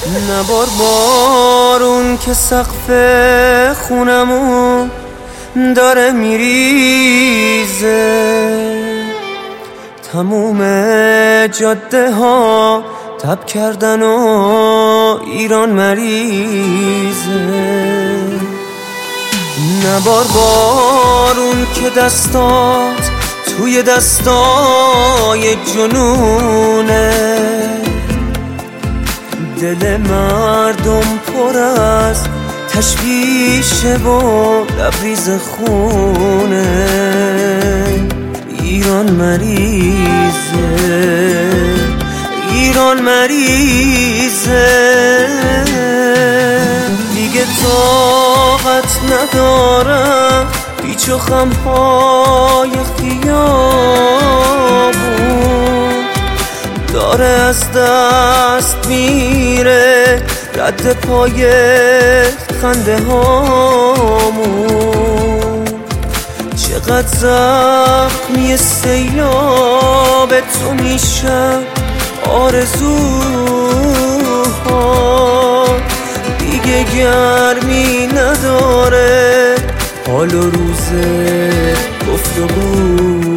نبار بارون که سقف خونمون داره میریزه، تموم جاده ها تب کردن و ایران مریضه. نبار بارون که دستات توی دستای جنونه، دل مردم پر از تشویشه و لبریز خونه. ایران مریضه، ایران مریضه، دیگه طاقت ندارم پیچ و خمهای خیابون، داره از دست میره رد پای خنده هامون. چقدر زخمی سیلاب تو میشم آرزوها، دیگه گرمی نداره حال و روز گفتگوها.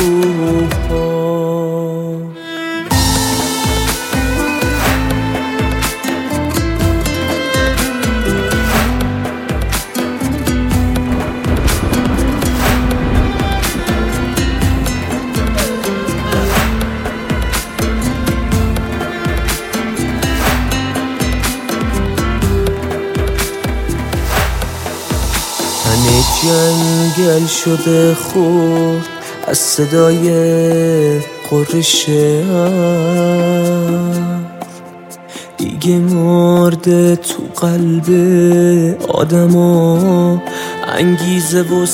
جنگل شده خورد از صدای قرش دیگه مرده تو قلب آدما انگیزه و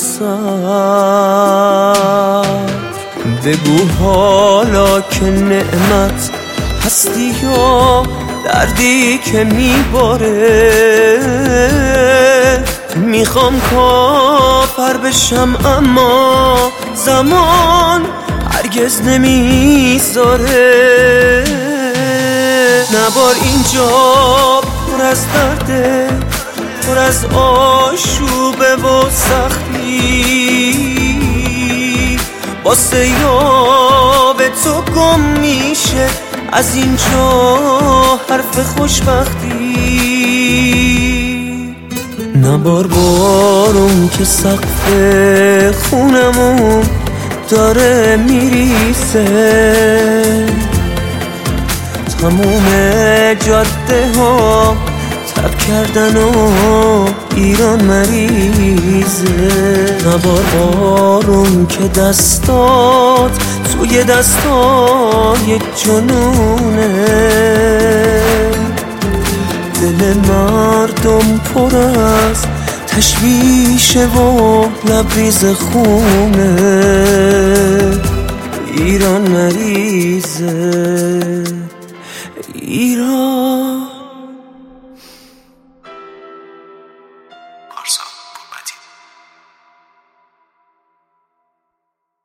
سر. بگو حالا که نعمت هستی یا دردی که میباره، میخوام کافر بشم اما زمان هرگز نمیذاره. نبار اینجا پر از درده، پر از آشوبه و سختی، با سیلاب تو گم میشه از اینجا حرف خوشبختی. نبار بارون که سقف خونمون داره میریزه، تموم جاده ها تب کردن و ایران مریضه. نبار بارون که دستات توی دستای جنونه، دل مردم پر از تشویشه و لبریز خونه. ایران مریضه.